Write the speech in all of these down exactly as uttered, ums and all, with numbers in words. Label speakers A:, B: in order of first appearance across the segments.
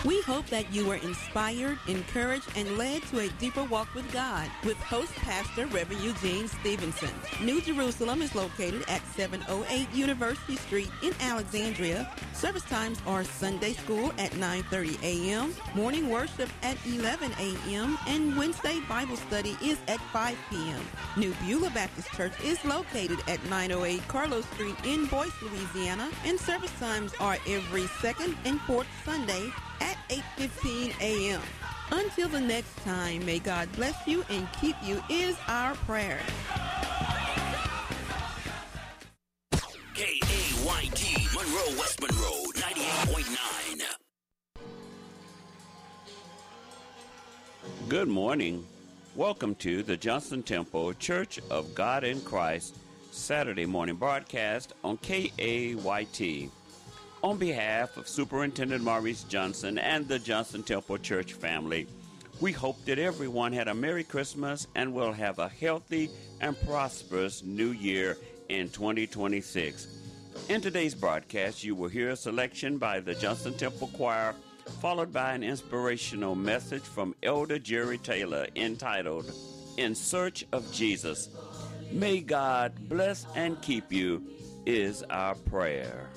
A: We hope that you were inspired, encouraged, and led to a deeper walk with God with host pastor Reverend Eugene Stevenson. New Jerusalem is located at seven oh eight University Street in Alexandria. Service times are Sunday school at nine thirty a.m., morning worship at eleven a.m., and Wednesday Bible study is at five p.m. New Beulah Baptist Church is located at nine oh eight Carlos Street in Boyce, Louisiana, and service times are every second and fourth Sunday at eight fifteen a.m. Until the next time, may God bless you and keep you is our prayer.
B: K A Y T, Monroe, West Monroe, ninety-eight point nine.
C: Good morning. Welcome to the Johnson Temple Church of God in Christ Saturday morning broadcast on K A Y T. On behalf of Superintendent Maurice Johnson and the Johnson Temple Church family, we hope that everyone had a Merry Christmas and will have a healthy and prosperous New Year in twenty twenty-six. In today's broadcast, you will hear a selection by the Johnson Temple Choir, followed by an inspirational message from Elder Jerry Taylor entitled, In Search of Jesus. May God bless and keep you is our prayer.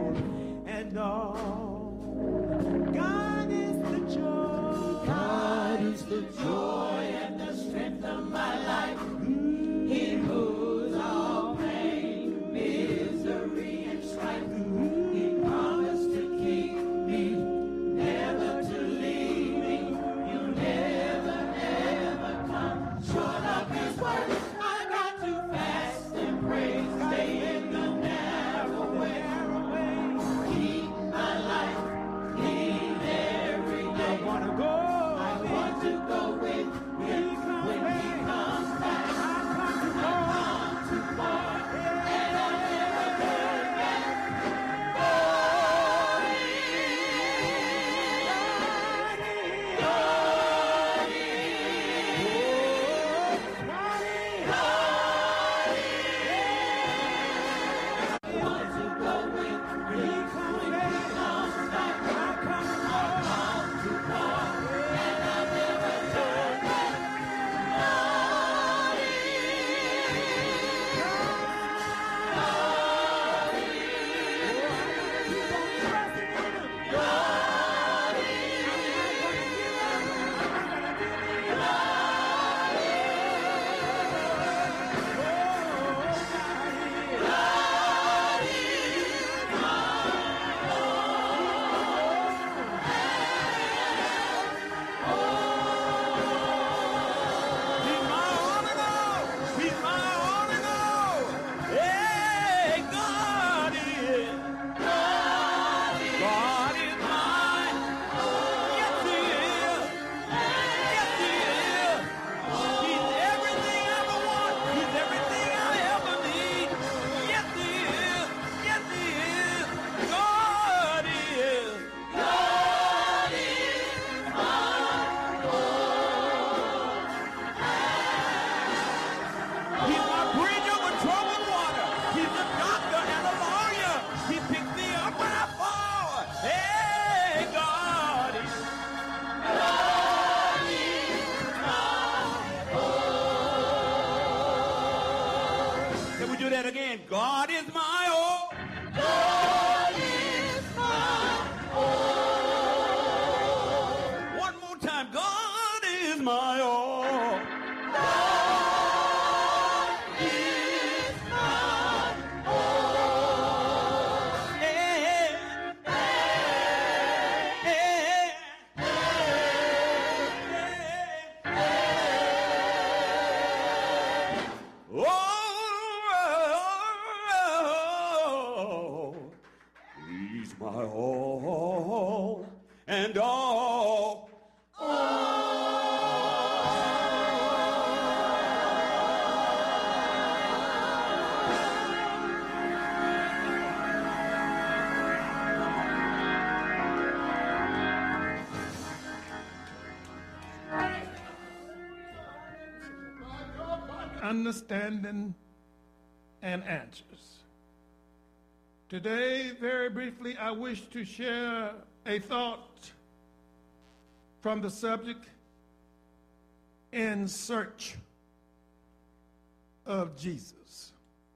D: God is the joy. God God is my all.
E: God is my all.
D: One more time. God is my all.
E: God is my all.
D: Hey, hey, oh, he's my all and all.
F: Understanding and answers. Today, very briefly, I wish to share a thought from the subject, In Search of Jesus.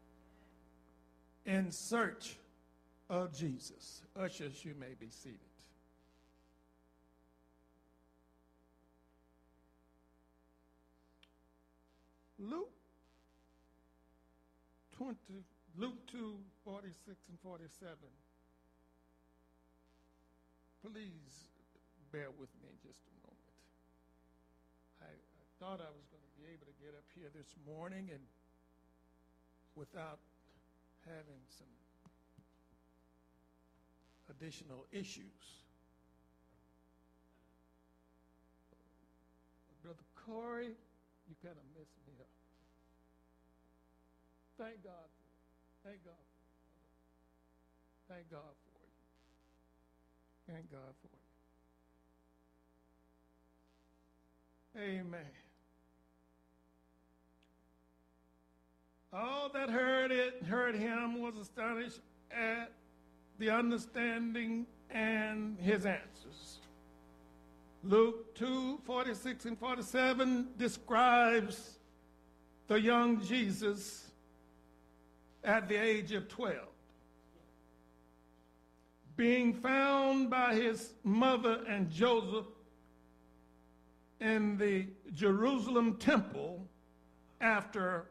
F: In Search of Jesus. Ushers, you may be seated. Luke twenty, Luke two, forty-six and forty-seven. Please bear with me just a moment. I, I thought I was going to be able to get up here this morning and without having some additional issues. Brother Corey, you kind of messed me up. Thank God for it. Thank God for it. Thank God for you. Thank God for you. Amen. All that heard it, heard him was astonished at the understanding and his answers. Luke two, forty-six and forty-seven describes the young Jesus at the age of twelve, being found by his mother and Joseph in the Jerusalem temple after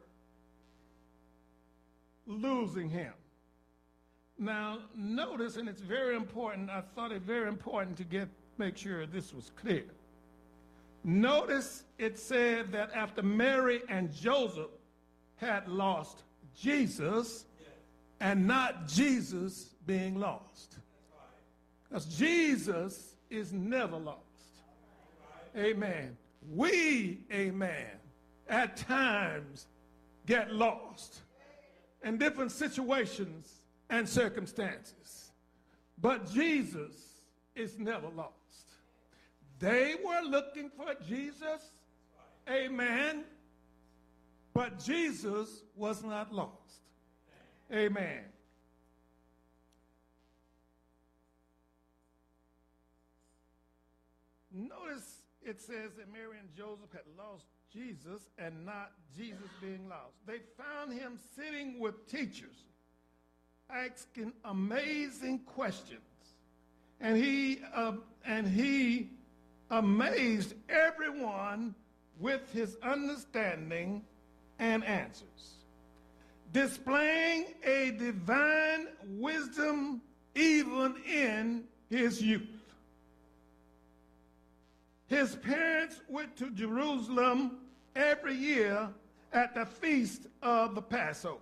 F: losing him. Now, notice, and it's very important, I thought it very important to get make sure this was clear. Notice it said that after Mary and Joseph had lost Jesus, and not Jesus being lost. Because Jesus is never lost. Amen. We, amen, at times get lost in different situations and circumstances. But Jesus is never lost. They were looking for Jesus, amen, but Jesus was not lost. Amen. Notice it says that Mary and Joseph had lost Jesus and not Jesus being lost. They found him sitting with teachers, asking amazing questions. And he, uh, and he amazed everyone with his understanding and answers, displaying a divine wisdom even in his youth. His parents went to Jerusalem every year at the feast of the Passover.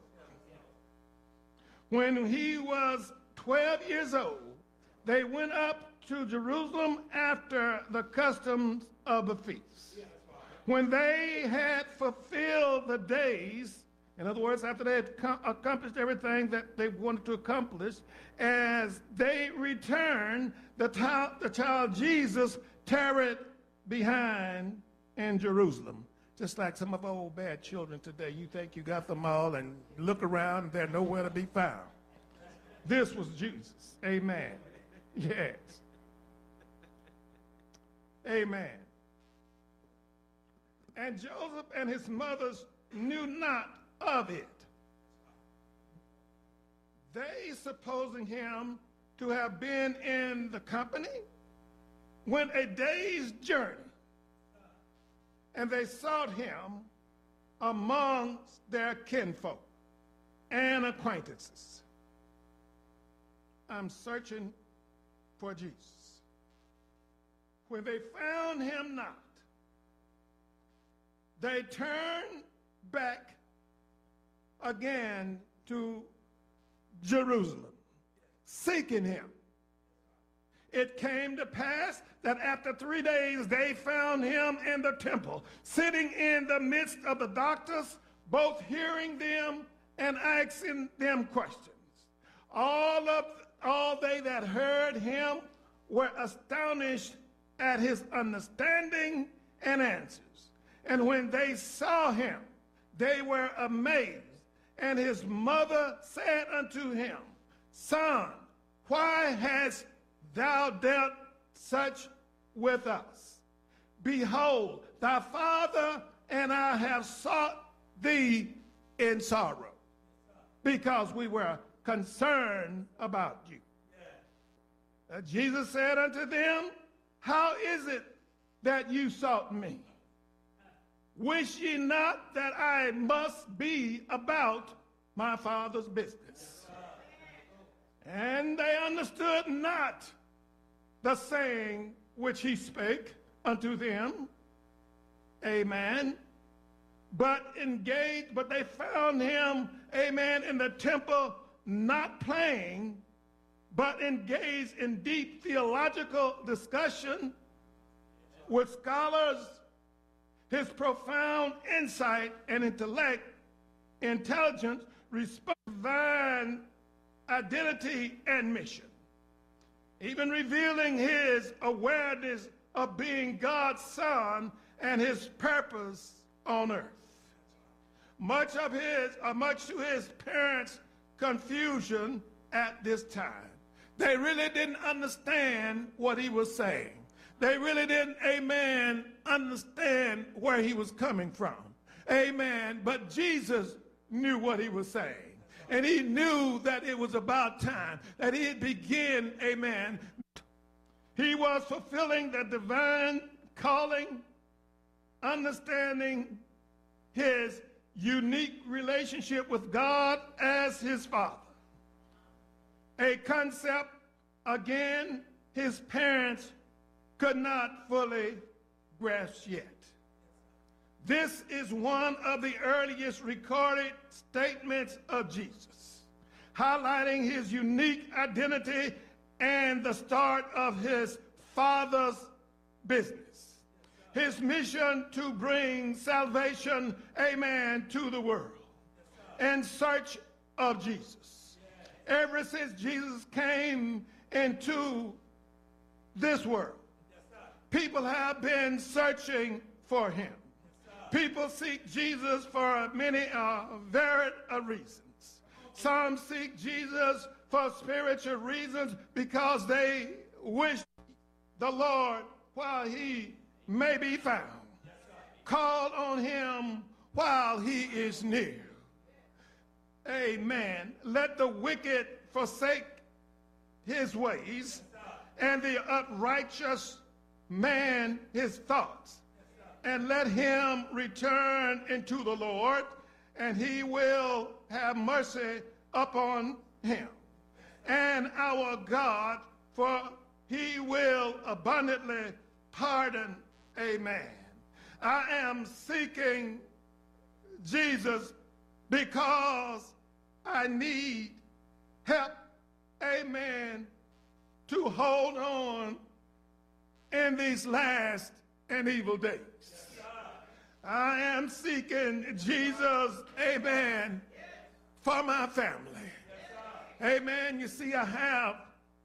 F: When he was twelve years old, they went up to Jerusalem after the customs of the feast. When they had fulfilled the days, in other words, after they had com- accomplished everything that they wanted to accomplish, as they returned, the, t- the child Jesus tarried behind in Jerusalem. Just like some of our old bad children today. You think you got them all and look around and they're nowhere to be found. This was Jesus. Amen. Yes. Amen. And Joseph and his mothers knew not of it. supposing him to have been in the company, went a day's journey, and they sought him amongst their kinfolk and acquaintances. I'm searching for Jesus. When they found him not, they turned back again to Jerusalem, seeking him. It came to pass that after three days they found him in the temple, sitting in the midst of the doctors, both hearing them and asking them questions. All of all they that heard him were astonished at his understanding and answers. And when they saw him, they were amazed. And his mother said unto him, Son, why hast thou dealt such with us? Behold, thy father and I have sought thee in sorrow, because we were concerned about you. Uh, Jesus said unto them, How is it that you sought me? Wish ye not that I must be about my Father's business? And they understood not the saying which he spake unto them. Amen. But engaged, but they found him, amen, in the temple, not playing, but engaged in deep theological discussion with scholars. His profound insight and intellect, intelligence, respect, divine identity and mission, even revealing his awareness of being God's son and his purpose on earth. Much of his, or much to his parents' confusion at this time, they really didn't understand what he was saying. They really didn't, amen, understand where he was coming from. Amen. But Jesus knew what he was saying. And he knew that it was about time that he began, amen. He was fulfilling the divine calling, understanding his unique relationship with God as his Father. A concept, again, his parents could not fully grasp yet. This is one of the earliest recorded statements of Jesus, highlighting his unique identity and the start of his Father's business. His mission to bring salvation, amen, to the world in search of Jesus. Ever since Jesus came into this world, people have been searching for him. People seek Jesus for many uh, varied uh, reasons. Some seek Jesus for spiritual reasons because they wish the Lord while he may be found. Call on him while he is near. Amen. Let the wicked forsake his ways, and the unrighteous man his thoughts, and let him return into the Lord, and he will have mercy upon him and our God, for he will abundantly pardon. Amen. I am seeking Jesus because I need help, amen, to hold on in these last and evil days. Yes, I am seeking Jesus, amen, for my family. Yes, amen. You see, I have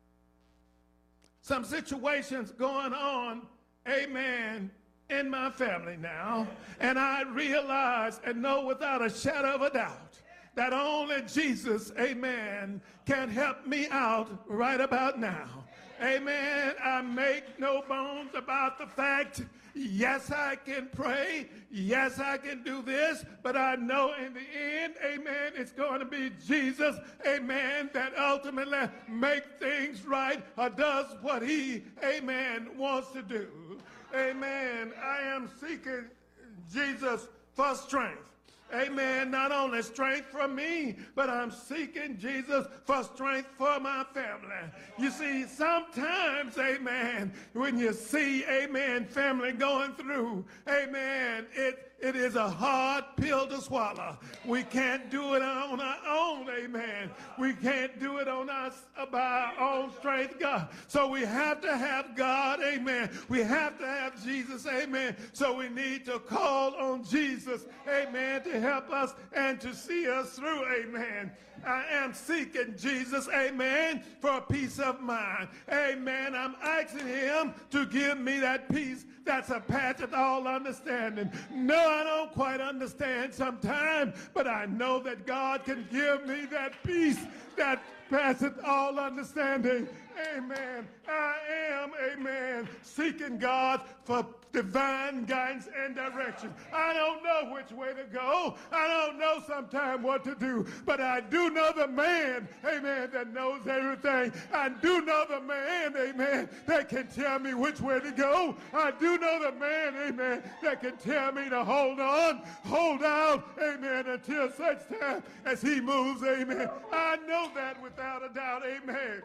F: some situations going on, amen, in my family now, and I realize and know without a shadow of a doubt that only Jesus, amen, can help me out right about now. Amen. I make no bones about the fact, yes, I can pray. Yes, I can do this. But I know in the end, amen, it's going to be Jesus, amen, that ultimately make things right or does what he, amen, wants to do. Amen. I am seeking Jesus for strength. Amen. Not only strength for me, but I'm seeking Jesus for strength for my family. You see, sometimes, amen, when you see, amen, family going through, amen, it It is a hard pill to swallow. We can't do it on our own, amen. We can't do it on us by our own strength, God. So we have to have God, amen. We have to have Jesus, amen. So we need to call on Jesus, amen, to help us and to see us through, amen. I am seeking Jesus, amen, for peace of mind. Amen. I'm asking him to give me that peace that surpasses all understanding. No, I don't quite understand sometimes, but I know that God can give me that peace that passeth all understanding. Amen. I am, amen, seeking God for divine guidance and direction. I don't know which way to go. I don't know sometimes what to do, but I do know the man, amen, that knows everything. I do know the man, amen, that can tell me which way to go. I do know the man, amen, that can tell me to hold on, hold out, amen, until such time as he moves, amen. I know that without a doubt, amen.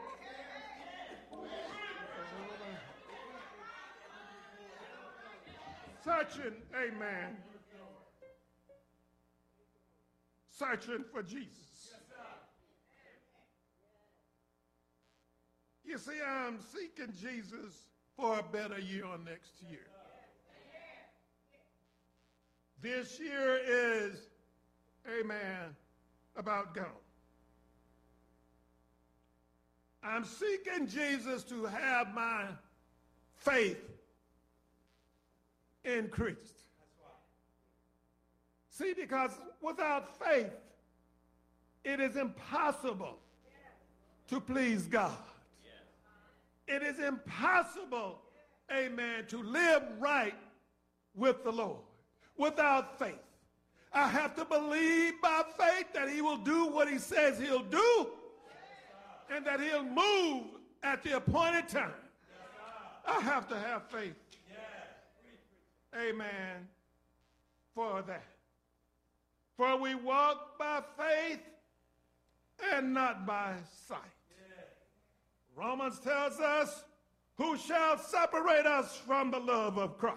F: Searching, amen. Searching for Jesus. You see, I'm seeking Jesus for a better year next year. This year is, amen, about gone. I'm seeking Jesus to have my faith increased. See, because without faith, it is impossible to please God. It is impossible, amen, to live right with the Lord without faith. I have to believe by faith that he will do what he says he'll do and that he'll move at the appointed time. I have to have faith. Amen, for that. For we walk by faith and not by sight. Yeah. Romans tells us, who shall separate us from the love of Christ?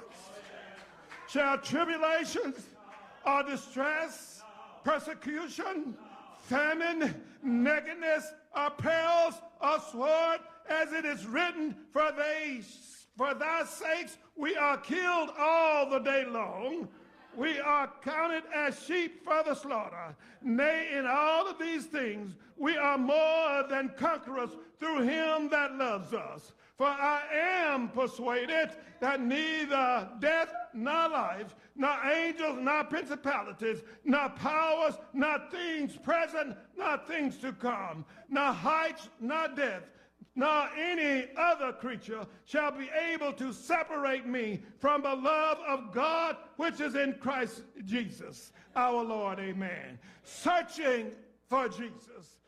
F: Yeah. Shall tribulations or distress, persecution, famine, nakedness, or perils, or sword, as it is written, for they For thy sakes we are killed all the day long. We are counted as sheep for the slaughter. Nay, in all of these things we are more than conquerors through him that loves us. For I am persuaded that neither death nor life, nor angels, nor principalities, nor powers, nor things present, nor things to come, nor heights, nor depth, nor any other creature shall be able to separate me from the love of God which is in Christ Jesus, our Lord. Amen. Searching for Jesus.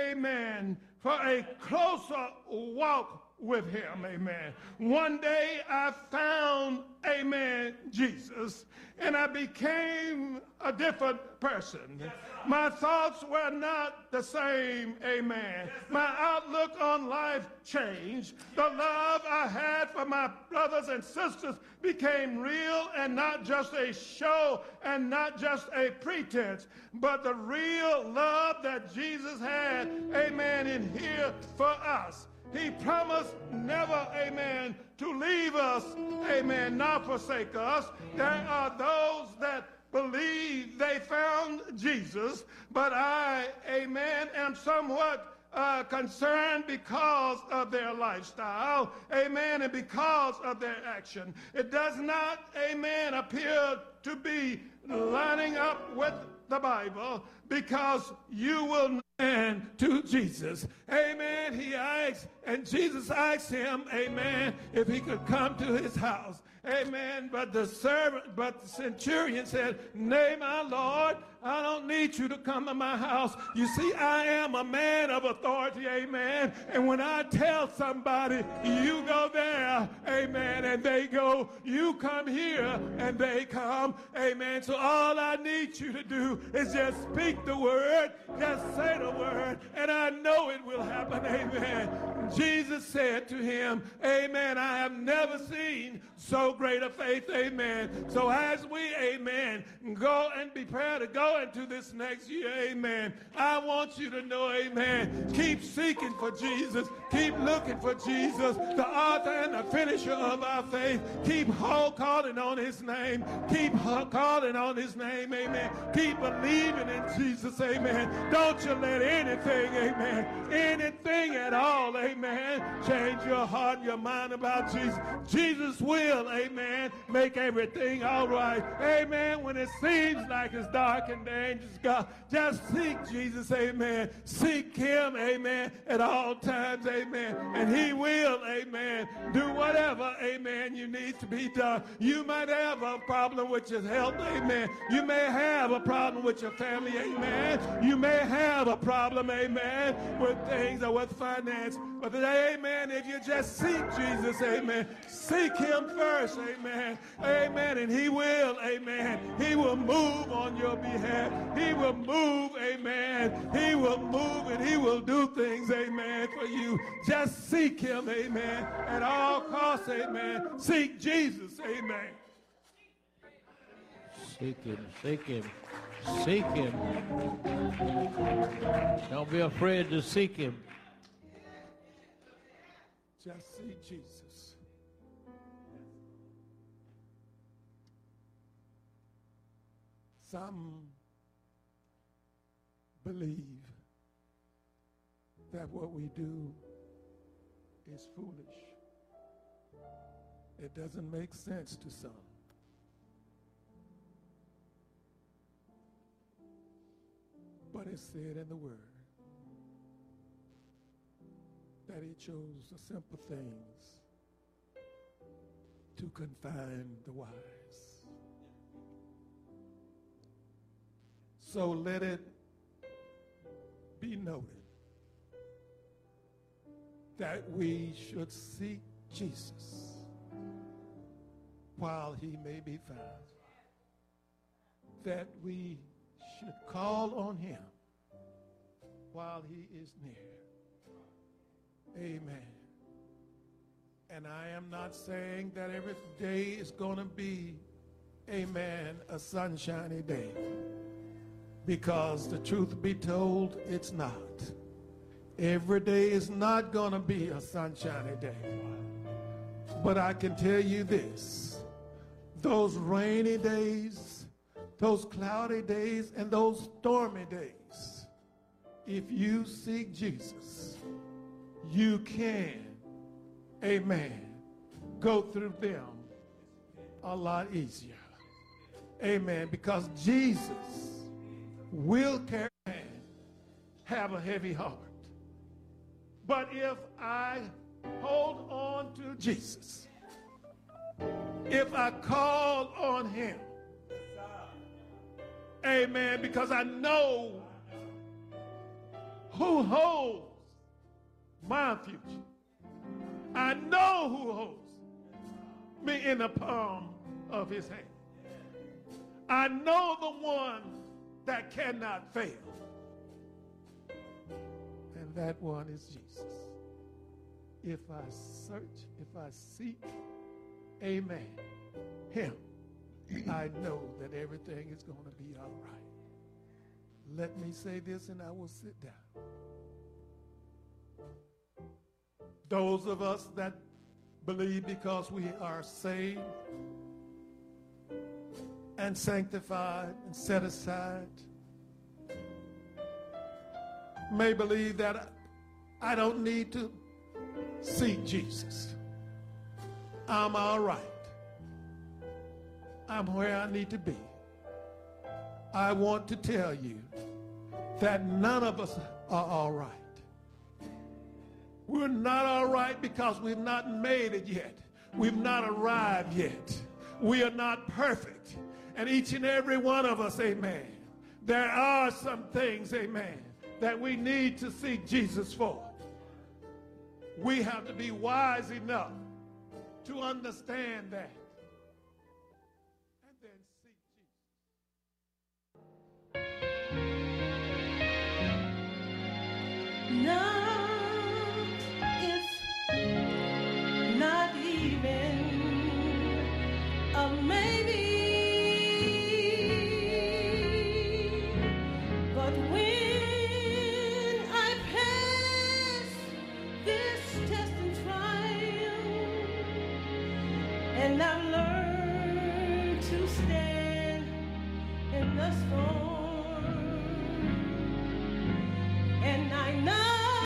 F: Amen. For a closer walk with him. Amen. One day I found, amen, Jesus, and I became a different person. My thoughts were not the same, amen. My outlook on life changed. The love I had for my brothers and sisters became real and not just a show and not just a pretense, but the real love that Jesus had, amen, in here for us. He promised never, amen, to leave us, amen, not forsake us. There are those that believe they found Jesus, but I, amen, am somewhat uh, concerned because of their lifestyle, amen, and because of their action. It does not, amen, appear to be lining up with the Bible, because you will and to Jesus. Amen. He asked, and Jesus asked him, amen, if he could come to his house. Amen. But the servant, but the centurion said, nay, my Lord, I don't need you to come to my house. You see, I am a man of authority, amen. And when I tell somebody, you go there, amen, and they go, you come here, and they come, amen. So all I need you to do is just speak the word, just say the word, and I know it will happen, amen. Jesus said to him, amen, I have never seen so great a faith, amen. So as we, amen, go and prepare to go into this next year, amen, I want you to know, amen, keep seeking for Jesus, keep looking for Jesus, the author and the finisher of our faith. Keep calling on his name, keep calling on his name, amen. Keep believing in Jesus, amen. Don't you let anything, amen, anything at all, amen, change your heart and your mind about Jesus. Jesus will, amen, make everything all right, amen. When it seems like it's dark and dangerous, God, just seek Jesus, amen. Seek him, amen, at all times, amen. And he will, amen, do whatever, amen, you need to be done. You might have a problem with your health, amen. You may have a problem with your family, amen. You may have a problem, amen, with things or with finance. But today, amen, if you just seek Jesus, amen, seek him first, amen, amen, and he will, amen, he will move on your behalf. He will move, amen, he will move and he will do things, amen, for you. Just seek him, amen, at all costs, amen. Seek Jesus, amen.
G: Seek him, seek him, seek him. Don't be afraid to seek him.
F: Just seek Jesus. Some believe that what we do is foolish. It doesn't make sense to some. But it's said in the word that he chose the simple things to confine the wise. So let it be noted that we should seek Jesus while he may be found, that we should call on him while he is near. Amen. And I am not saying that every day is going to be, amen, a sunshiny day. Because the truth be told, it's not. Every day is not going to be a sunshiny day. But I can tell you this, those rainy days, those cloudy days, and those stormy days, if you seek Jesus, you can, amen, go through them a lot easier. Amen. Because Jesus will carry and have a heavy heart. But if I hold on to Jesus, if I call on him, amen, because I know who holds my future. I know who holds me in the palm of his hand. I know the one that cannot fail. And that one is Jesus. If I search, if I seek, amen, him, I know that everything is going to be all right. Let me say this and I will sit down. Those of us that believe because we are saved and sanctified and set aside may believe that I don't need to seek Jesus. I'm all right. I'm where I need to be. I want to tell you that none of us are all right. We're not all right because we've not made it yet. We've not arrived yet. We are not perfect. And each and every one of us, amen, There are some things, amen, that we need to seek Jesus for. We have to be wise enough to understand that. And then seek Jesus.
E: Not if, not even a maybe, but when I pass this test and trial, and I've learned to stand in the storm.